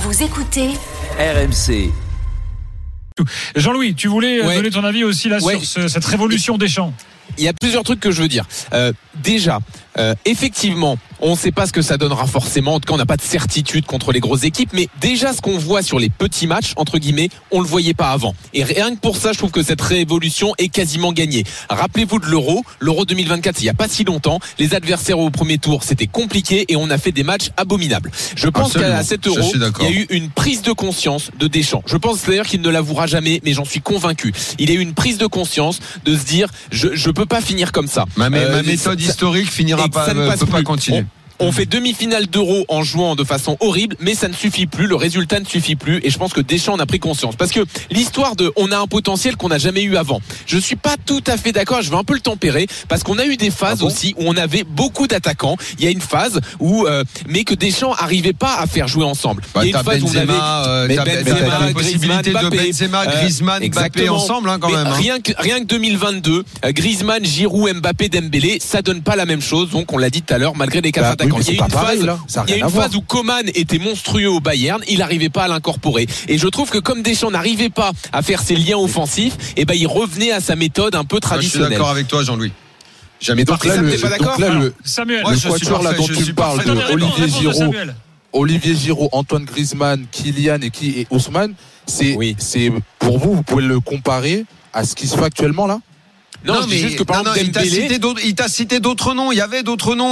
Vous écoutez RMC. Jean-Louis, tu voulais donner ton avis aussi là sur cette révolution Deschamps. Il y a plusieurs trucs que je veux dire. Déjà, effectivement, on ne sait pas ce que ça donnera forcément. En tout cas, on n'a pas de certitude contre les grosses équipes. Mais déjà, ce qu'on voit sur les petits matchs, entre guillemets, on le voyait pas avant. Et rien que pour ça, je trouve que cette révolution est quasiment gagnée. Rappelez-vous de l'Euro 2024, il n'y a pas si longtemps. Les adversaires au premier tour, c'était compliqué et on a fait des matchs abominables. Je pense qu'à cet Euro, il y a eu une prise de conscience de Deschamps. Je pense d'ailleurs qu'il ne l'avouera jamais, mais j'en suis convaincu. Il y a eu une prise de conscience de se dire, je peux pas finir comme ça. Ma méthode historique finira pas, peut pas continuer. On fait demi-finale d'Euro en jouant de façon horrible, mais ça ne suffit plus, le résultat ne suffit plus, et je pense que Deschamps en a pris conscience. Parce que l'histoire de on a un potentiel qu'on n'a jamais eu avant, je suis pas tout à fait d'accord, je vais un peu le tempérer, parce qu'on a eu des phases aussi où on avait beaucoup d'attaquants. Il y a une phase où mais que Deschamps arrivait pas à faire jouer ensemble. Il y a une phase où on avait Benzema, possibilité de Benzema, Griezmann, Mbappé ensemble quand même. Rien que 2022, Griezmann, Giroud, Mbappé, Dembélé, ça donne pas la même chose. Donc on l'a dit tout à l'heure, malgré les 4 attaquants. Il y a une phase où Coman était monstrueux au Bayern, il n'arrivait pas à l'incorporer. Et je trouve que comme Deschamps n'arrivait pas à faire ses liens offensifs, et il revenait à sa méthode un peu traditionnelle. Je suis d'accord avec toi, Jean-Louis. Jamais. Donc là, t'es pas d'accord, Samuel. Le quatuor là dont tu parles de Olivier Giroud, Antoine Griezmann, Kylian et Ousmane, c'est pour vous pouvez le comparer à ce qui se fait actuellement là? Non, mais juste que par exemple il t'a cité d'autres noms. Il y avait d'autres noms.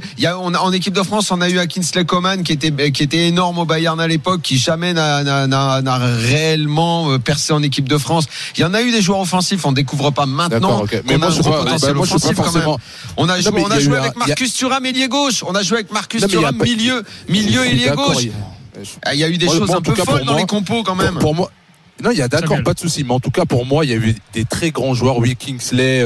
En équipe de France, on a eu Kingsley Coman qui était énorme au Bayern à l'époque, qui jamais n'a réellement percé en équipe de France. Il y en a eu des joueurs offensifs. On découvre pas maintenant. Mais moi, je suis pas forcément. On a joué avec Marcus Thuram ailier gauche. On a joué avec Marcus Thuram milieu ailier gauche. Il y a eu des choses un peu folles dans les compos quand même. Pour moi. Non, il y a d'accord, pas de souci. Mais en tout cas, pour moi, il y a eu des très grands joueurs. Oui, Kingsley,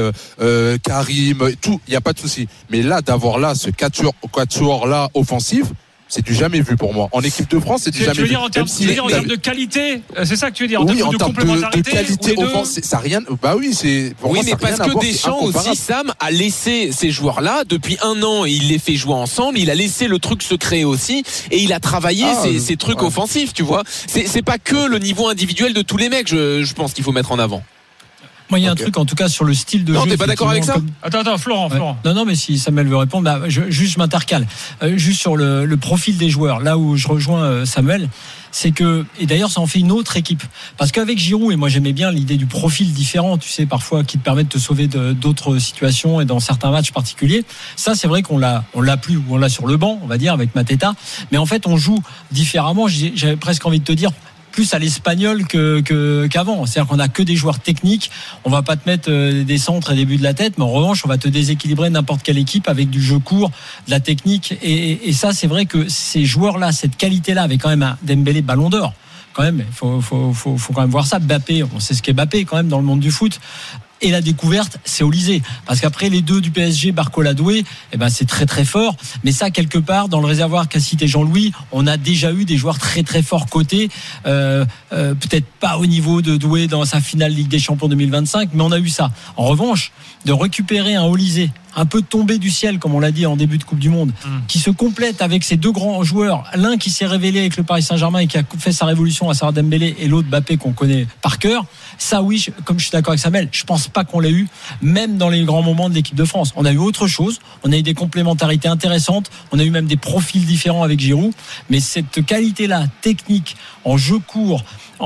Karim, tout. Il n'y a pas de souci. Mais là, d'avoir là ce quatuor là offensif, c'est du jamais vu pour moi. En équipe de France, c'est du jamais vu. Tu veux dire en termes de qualité, c'est ça que tu veux dire? En termes de complémentarité, de qualité offensive, ça rien. Bah oui, c'est. Pour moi, mais parce que Deschamps aussi, Sam a laissé ces joueurs-là depuis 1 an. Il les fait jouer ensemble. Il a laissé le truc se créer aussi, et il a travaillé ces trucs offensifs. Tu vois, c'est pas que le niveau individuel de tous les mecs. Je pense qu'il faut mettre en avant. Moi, il y a un truc, en tout cas, sur le style de jeu. Non, t'es pas d'accord avec ça? Attends, Florent. Non, mais si Samuel veut répondre, je m'intercale. Juste sur le profil des joueurs, là où je rejoins Samuel, c'est que, et d'ailleurs, ça en fait une autre équipe. Parce qu'avec Giroud, et moi j'aimais bien l'idée du profil différent, tu sais, parfois, qui te permet de te sauver d'autres situations et dans certains matchs particuliers. Ça, c'est vrai qu'on l'a plus, ou on l'a sur le banc, on va dire, avec Mateta. Mais en fait, on joue différemment. J'avais presque envie de te dire, plus à l'espagnol qu'avant. C'est-à-dire qu'on n'a que des joueurs techniques. On va pas te mettre des centres et des buts de la tête, mais en revanche, on va te déséquilibrer n'importe quelle équipe avec du jeu court, de la technique. Et ça, c'est vrai que ces joueurs-là, cette qualité-là, avec quand même un Dembélé Ballon d'Or. Quand même, faut quand même voir ça. Mbappé, on sait ce qu'est Mbappé quand même dans le monde du foot. Et la découverte, c'est Olysée. Parce qu'après les deux du PSG, Barcola, Doué, c'est très très fort. Mais ça, quelque part, dans le réservoir qu'a cité Jean-Louis, on a déjà eu des joueurs très très forts cotés. Peut-être pas au niveau de Doué dans sa finale Ligue des Champions 2025, mais on a eu ça. En revanche, de récupérer un Olysée un peu tombé du ciel, comme on l'a dit en début de Coupe du Monde, qui se complète avec ces deux grands joueurs, l'un qui s'est révélé avec le Paris Saint-Germain et qui a fait sa révolution, à savoir Dembélé, et l'autre Mbappé qu'on connaît par cœur. Ça, oui, comme je suis d'accord avec Samuel, je pense pas qu'on l'ait eu, même dans les grands moments de l'équipe de France. On a eu autre chose, on a eu des complémentarités intéressantes, on a eu même des profils différents avec Giroud, mais cette qualité-là, technique, en jeu court,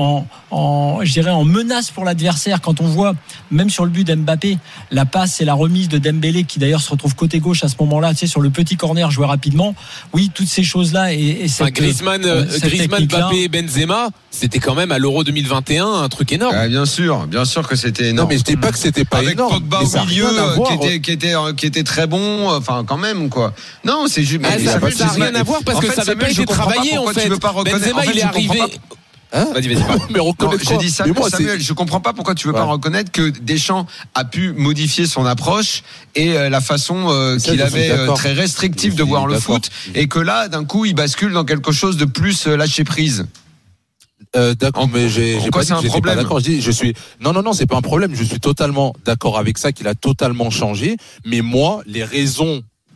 je dirais en menace pour l'adversaire, quand on voit même sur le but d'Mbappé la passe et la remise de Dembélé qui d'ailleurs se retrouve côté gauche à ce moment-là, tu sais, sur le petit corner joué rapidement. Oui, toutes ces choses-là et Griezmann, Mbappé, Benzema, c'était quand même à l'Euro 2021 un truc énorme. Bien sûr que c'était énorme. Non, mais je dis pas que c'était pas avec énorme. Pogba au milieu qui était très bon, enfin quand même quoi. Non, c'est juste. Ça n'a rien à voir parce que ça n'avait pas été travaillé en fait. Benzema, il est arrivé. Vas-y. Mais j'ai dit ça, Samuel. Je comprends pas pourquoi tu veux pas reconnaître que Deschamps a pu modifier son approche et la façon qu'il avait très restrictive de voir le foot, et que là, d'un coup, il bascule dans quelque chose de plus lâcher prise. D'accord, mais j'ai pas dit que j'étais pas d'accord. Non, c'est pas un problème. Je suis totalement d'accord avec ça, qu'il a totalement changé. Mais moi, les raisons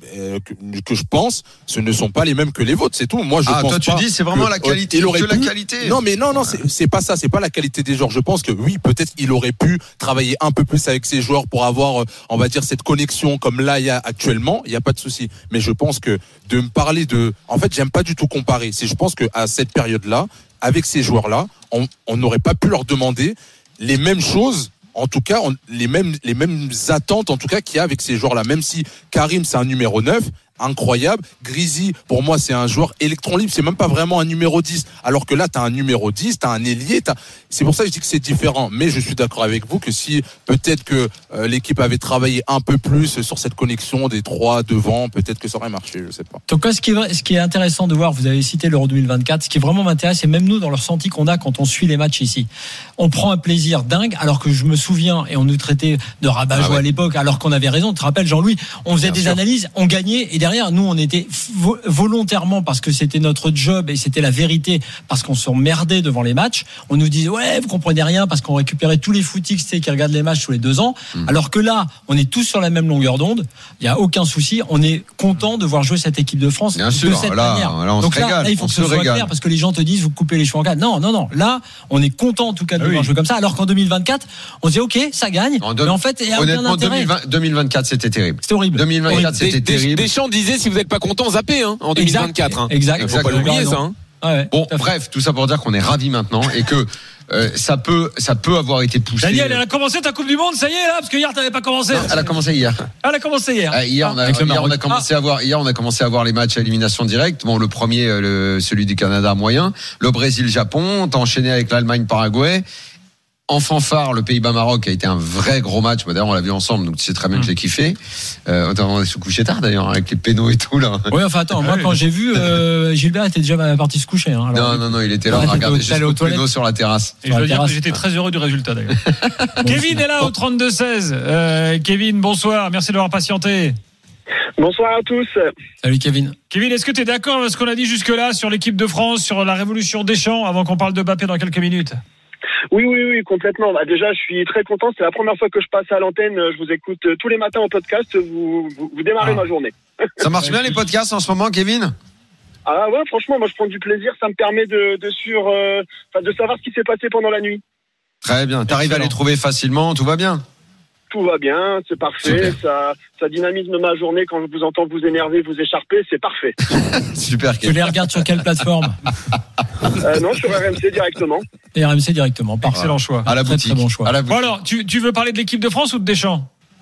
que je pense, ce ne sont pas les mêmes que les vôtres. C'est tout. Moi, je pense toi, tu pas dis c'est vraiment la qualité, la qualité. Non, mais non, c'est pas ça. C'est pas la qualité des joueurs. Je pense que oui, peut-être il aurait pu travailler un peu plus avec ses joueurs pour avoir, on va dire, cette connexion comme là il y a actuellement. Il y a pas de souci. Mais je pense que de me parler en fait, j'aime pas du tout comparer. Je pense que à cette période-là, avec ces joueurs-là, on n'aurait pas pu leur demander les mêmes choses. En tout cas, les mêmes attentes, en tout cas, qu'il y a avec ces joueurs-là. Même si Karim, c'est un numéro 9, incroyable. Grisy, pour moi, c'est un joueur électron libre. C'est même pas vraiment un numéro 10. Alors que là, t'as un numéro 10, t'as un ailier. C'est pour ça que je dis que c'est différent. Mais je suis d'accord avec vous que si peut-être que l'équipe avait travaillé un peu plus sur cette connexion des trois devant, peut-être que ça aurait marché. Je sais pas. Donc, ce qui est intéressant de voir, vous avez cité l'Euro 2024. Ce qui vraiment m'intéresse, et même nous, dans le ressenti qu'on a quand on suit les matchs ici, on prend un plaisir dingue. Alors que je me souviens, et on nous traitait de rabat-joie à l'époque, alors qu'on avait raison. Tu te rappelles, Jean-Louis, on faisait des analyses, on gagnait, et derrière, nous, on était volontairement, parce que c'était notre job et c'était la vérité, parce qu'on s'emmerdait devant les matchs. On nous disait, ouais, vous comprenez rien, parce qu'on récupérait tous les footix qui regardent les matchs tous les 2 ans. Alors que là, on est tous sur la même longueur d'onde. Il n'y a aucun souci. On est content de voir jouer cette équipe de France de cette manière. Là, donc là, il faut que ce soit clair, parce que les gens te disent, vous coupez les cheveux en quatre. Non. Là, on est content en tout cas de voir jouer comme ça. Alors qu'en 2024, on disait, ok, ça gagne. Mais en fait, il n'y a aucun intérêt. 2024, c'était terrible. C'était horrible. 2024, c'était terrible. Deschamps disait, si vous n'êtes pas content, zappez en 2024. Exact. Il faut pas l'oublier, ça. Bon, bref, tout ça pour dire qu'on est ravis maintenant et que ça peut avoir été poussé. Daniel, elle a commencé ta Coupe du Monde, ça y est là, parce que hier t'avais pas commencé. Non, elle a commencé hier. Hier, on a commencé à voir les matchs à élimination directe. Bon, le premier, celui du Canada moyen, le Brésil-Japon, t'as enchaîné avec l'Allemagne-Paraguay. En fanfare, le Pays-Bas-Maroc a été un vrai gros match. D'ailleurs, on l'a vu ensemble, donc tu sais très bien que je l'ai kiffé. On se couchait tard d'ailleurs, avec les pénaux et tout là. Oui, enfin attends, moi quand j'ai vu, Gilbert était déjà parti se coucher. Hein, non, il était là, on regardait juste le pénaux sur la terrasse. Et je veux dire que j'étais très heureux du résultat d'ailleurs. Kevin est là au 32-16. Kevin, bonsoir, merci d'avoir patienté. Bonsoir à tous. Salut Kevin. Kevin, est-ce que tu es d'accord avec ce qu'on a dit jusque-là sur l'équipe de France, sur la révolution Deschamps, avant qu'on parle de Mbappé dans quelques minutes? Oui, complètement. Déjà, je suis très content. C'est la première fois que je passe à l'antenne. Je vous écoute tous les matins en podcast. Vous démarrez ma journée. Ça marche bien les podcasts en ce moment, Kevin? Ah ouais, franchement, moi je prends du plaisir. Ça me permet de savoir ce qui s'est passé pendant la nuit. Très bien. T'arrives à les trouver facilement, tout va bien? Tout va bien, c'est parfait. Ça dynamise ma journée quand je vous entends vous énerver, vous écharper, c'est parfait. Super. Tu les regardes sur quelle plateforme? Non, sur RMC directement. Et RMC directement. Excellent choix. À la boutique. Très bon choix. Bon alors, tu veux parler de l'équipe de France ou de Deschamps?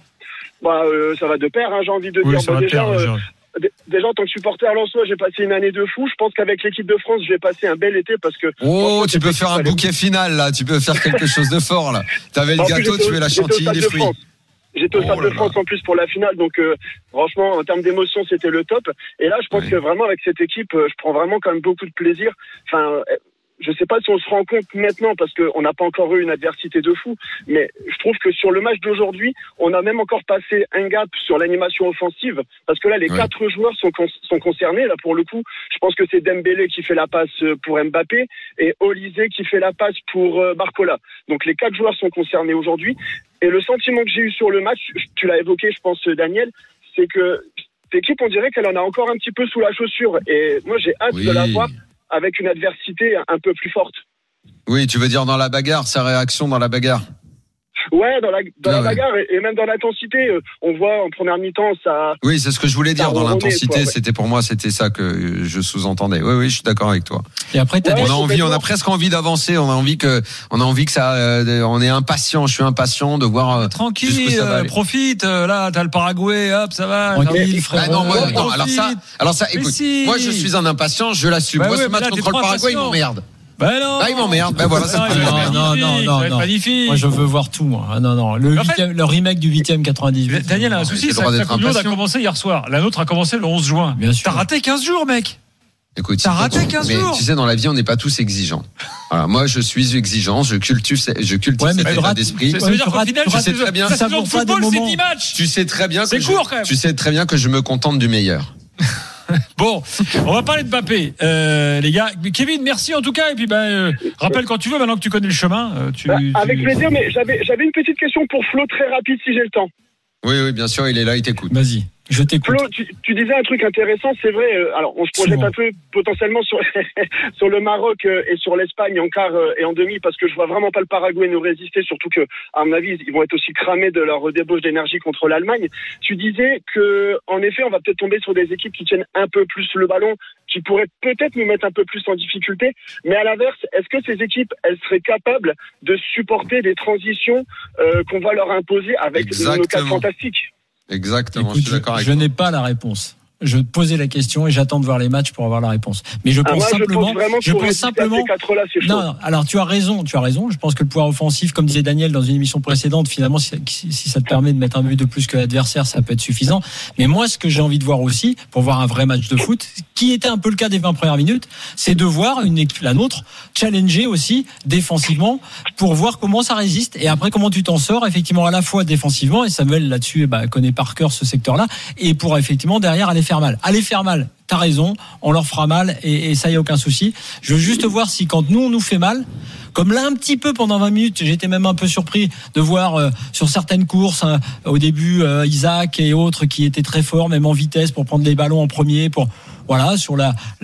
Ça va de pair, hein, j'ai envie de dire. Déjà, en tant que supporter lensois, j'ai passé une année de fou. Je pense qu'avec l'équipe de France, je vais passer un bel été parce que. Oh, tu peux faire un bouquet final là. Tu peux faire quelque chose de fort là. T'avais le gâteau, tu veux la chantilly, les fruits. J'étais au Stade de France en plus pour la finale, donc franchement, en termes d'émotion, c'était le top. Et là, je pense que vraiment avec cette équipe, je prends vraiment quand même beaucoup de plaisir. Enfin, je sais pas si on se rend compte maintenant parce qu'on n'a pas encore eu une adversité de fou, mais je trouve que sur le match d'aujourd'hui, on a même encore passé un gap sur l'animation offensive parce que là, les 4 joueurs sont concernés. Là, pour le coup, je pense que c'est Dembélé qui fait la passe pour Mbappé et Olysée qui fait la passe pour Barcola. Donc les 4 joueurs sont concernés aujourd'hui. Et le sentiment que j'ai eu sur le match, tu l'as évoqué, je pense, Daniel, c'est que cette équipe, on dirait qu'elle en a encore un petit peu sous la chaussure. Et moi, j'ai hâte de la voir avec une adversité un peu plus forte. Oui, tu veux dire dans la bagarre, sa réaction dans la bagarre? Ouais, dans la bagarre et même dans l'intensité. On voit en première mi-temps ça. Oui, c'est ce que je voulais dire dans l'intensité. C'était pour moi, c'était ça que je sous-entendais. Oui, je suis d'accord avec toi. Et après, on a presque envie d'avancer. On a envie que ça. On est impatient. Je suis impatient de voir. Tranquille, profite. Là, t'as le Paraguay. Hop, ça va. Tranquille, frère. Non, alors ça. Écoute, moi, je suis un impatient. Je l'assume. Moi, ce match contre le Paraguay, il m'emmerde. Non. Là, il m'emmerde. Voilà, c'est non. Magnifique. Moi, je veux voir tout, moi. Non. Le remake du 8e 98. Daniel a un souci. Sa Coupe du Monde a commencé hier soir. La nôtre a commencé le 11 juin. Bien sûr. T'as raté 15 jours, mec. Écoute, t'as raté 15 jours. Mais tu sais, dans la vie, on n'est pas tous exigeants. Voilà, moi, je suis exigeant. Je cultive cet état d'esprit. Ça veut dire qu'au final, tu sais très bien. Ça saison de football, c'est 10 matchs. Tu sais très bien. C'est court, quand même. Tu sais très bien que je me contente du meilleur. Bon, on va parler de Mbappé, les gars. Kevin, merci en tout cas. Et puis, rappelle quand tu veux, maintenant que tu connais le chemin. Avec plaisir, mais j'avais une petite question pour Flo, très rapide, si j'ai le temps. Oui, bien sûr, il est là, il t'écoute. Vas-y. Je t'écoute. Flo, tu disais un truc intéressant, c'est vrai. Alors, on se projette un peu potentiellement sur sur le Maroc et sur l'Espagne en quart et en demi, parce que je vois vraiment pas le Paraguay nous résister, surtout que, à mon avis, ils vont être aussi cramés de leur débauche d'énergie contre l'Allemagne. Tu disais que, en effet, on va peut-être tomber sur des équipes qui tiennent un peu plus le ballon, qui pourraient peut-être nous mettre un peu plus en difficulté. Mais à l'inverse, est-ce que ces équipes, elles seraient capables de supporter des transitions qu'on va leur imposer avec nos cadres fantastiques? Exactement. Écoute, je suis d'accord avec je toi. n'ai pas la réponse. Je posais la question et j'attends de voir les matchs pour avoir la réponse. Mais je pense simplement, non, alors tu as raison. Je pense que le pouvoir offensif, comme disait Daniel dans une émission précédente, finalement, si ça te permet de mettre un but de plus que l'adversaire, ça peut être suffisant. Mais moi, ce que j'ai envie de voir aussi, pour voir un vrai match de foot, qui était un peu le cas des 20 premières minutes, c'est de voir une équipe, la nôtre, challenger aussi défensivement pour voir comment ça résiste et après comment tu t'en sors effectivement à la fois défensivement, et Samuel là-dessus connaît par cœur ce secteur-là, et pour effectivement derrière aller faire mal. T'as raison, on leur fera mal et ça y a aucun souci. Je veux juste voir si quand nous on nous fait mal, comme là un petit peu pendant 20 minutes, j'étais même un peu surpris de voir sur certaines courses au début Isaac et autres qui étaient très forts, même en vitesse pour prendre les ballons en premier, pour voilà, sur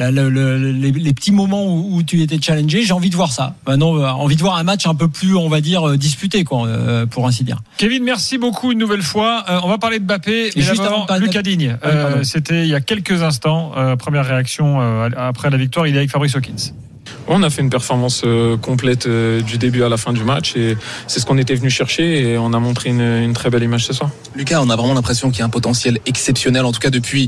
les petits moments où tu étais challengé. J'ai envie de voir ça. Maintenant, envie de voir un match un peu plus, on va dire, disputé, quoi, pour ainsi dire. Kevin, merci beaucoup une nouvelle fois. On va parler de Mbappé, mais juste avant, Lucas Digne. C'était il y a quelques instants. Première réaction après la victoire, il est avec Fabrice Hawkins. On a fait une performance complète du début à la fin du match et c'est ce qu'on était venu chercher et on a montré une très belle image ce soir. Lucas, on a vraiment l'impression qu'il y a un potentiel exceptionnel, en tout cas depuis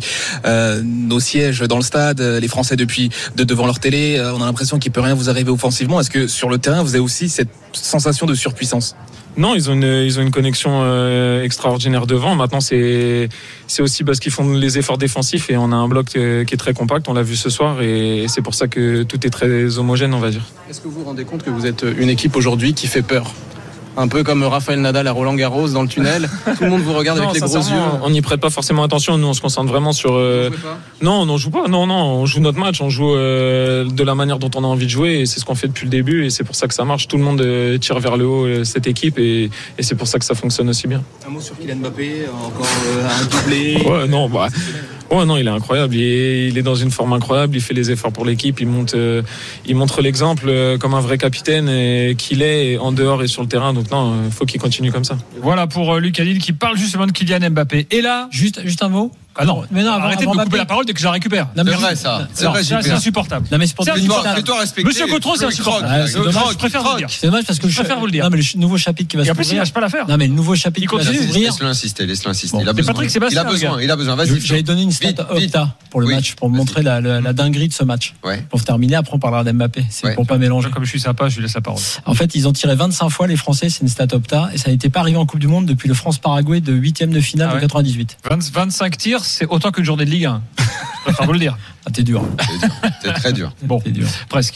nos sièges dans le stade, les Français depuis devant leur télé, on a l'impression qu'il peut rien vous arriver offensivement. Est-ce que sur le terrain vous avez aussi cette sensation de surpuissance ? Non, ils ont une connexion extraordinaire devant. Maintenant, c'est aussi parce qu'ils font les efforts défensifs et on a un bloc qui est très compact. On l'a vu ce soir et c'est pour ça que tout est très homogène, on va dire. Est-ce que vous vous rendez compte que vous êtes une équipe aujourd'hui qui fait peur ? Un peu comme Rafael Nadal à Roland Garros dans le tunnel. Tout le monde vous regarde avec les gros yeux. On n'y prête pas forcément attention. Nous, on se concentre vraiment sur. Non, on joue pas. Non, on joue notre match. On joue de la manière dont on a envie de jouer. Et c'est ce qu'on fait depuis le début. Et c'est pour ça que ça marche. Tout le monde tire vers le haut cette équipe. Et c'est pour ça que ça fonctionne aussi bien. Un mot sur Kylian Mbappé, encore un doublé. Ouais, non, non, il est incroyable. Il est dans une forme incroyable. Il fait les efforts pour l'équipe. Il montre l'exemple comme un vrai capitaine qu'il est en dehors et sur le terrain. Donc non, il faut qu'il continue comme ça. Voilà pour Lucas Digne qui parle justement de Kylian Mbappé. Et là, juste un mot. Ah non, mais non, arrêtez de me couper la parole dès que je la récupère. Non, c'est vrai ça. C'est vrai, c'est insupportable. Non mais c'est pour fais-toi respecter. Monsieur Cotron, c'est insupportable. C'est dommage, je préfère vous le dire. C'est dommage parce que je préfère vous le dire. Non mais le nouveau chapitre qui va s'ouvrir. Et en plus, il lâche pas l'affaire. Non mais le nouveau chapitre qui va s'ouvrir. Laisse-le insister. Bon, il a besoin. Patrick Sébastien, il a besoin. Vas-y. J'avais donné une stat Opta pour le match, pour montrer la dinguerie de ce match. Pour terminer, après on parlera d'Mbappé. C'est pour pas mélanger. Comme je suis sympa, je lui laisse la parole. En fait, ils ont tiré 25 fois les Français, c'est une stat Opta, et ça n'était pas arrivé en Coupe du Monde depuis le France-Paraguay de 8e de finale de 98. 25 tirs, c'est autant qu'une journée de Ligue 1. Je préfère vous le dire. Ah, t'es dur. C'est très dur. Bon, t'es dur. Presque.